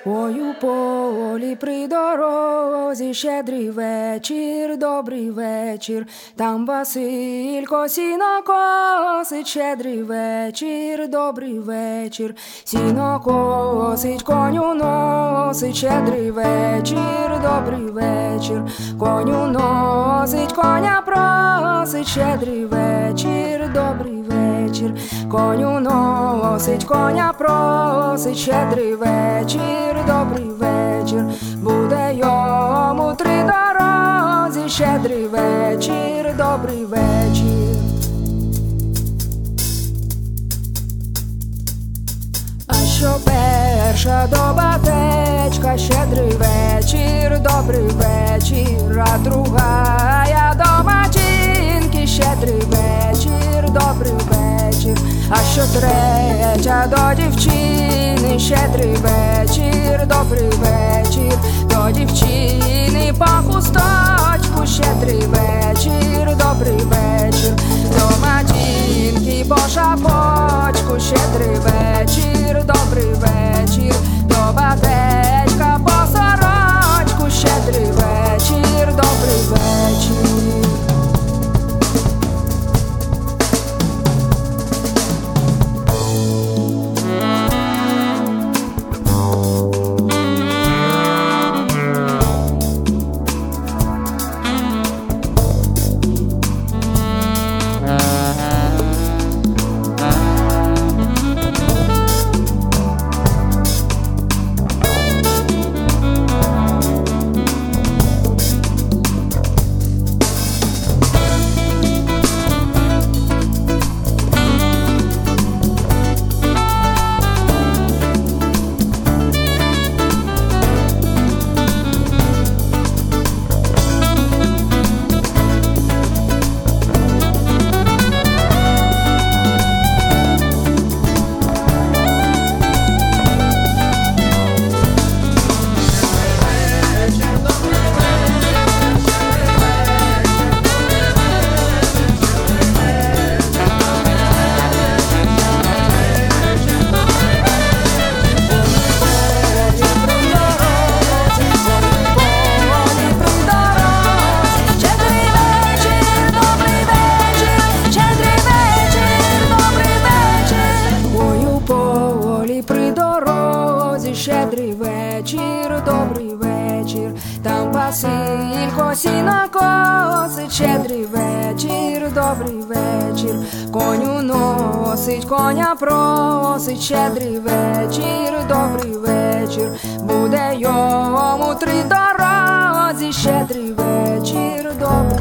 Ой, у полі при дорозі щедрий вечір, добрий вечір. Там Василько сіно косить, щедрий вечір, добрий вечір. Сіно косить, коню носить, щедрий вечір, добрий вечір. Коню носить, коня просить, щедрий вечір, добрий вечір. Коню носить, коня просить, щедрий вечір, добрий вечір. Буде йому три дорозі, щедрий вечір, добрий вечір. А що перша доба течка, щедрий вечір, добрий вечір. А другая до матінки, щедрий вечір, добрий вечір. А що третя до дівчини, щедрий вечір, добрий вечір. До дівчини по хусточку, щедрий вечір, добрий вечір. До матінки по шапочку, щедрий вечір, добрий вечір. До батечка по сорочку, щедрий вечір, добрий вечір. Щедрий вечір, добрий вечір. Там Василько сіно косить, щедрий вечір, добрий вечір. Коню носить, коня просить, щедрий вечір, добрий вечір. Буде йому три дорозі, щедрий вечір, добрий вечір.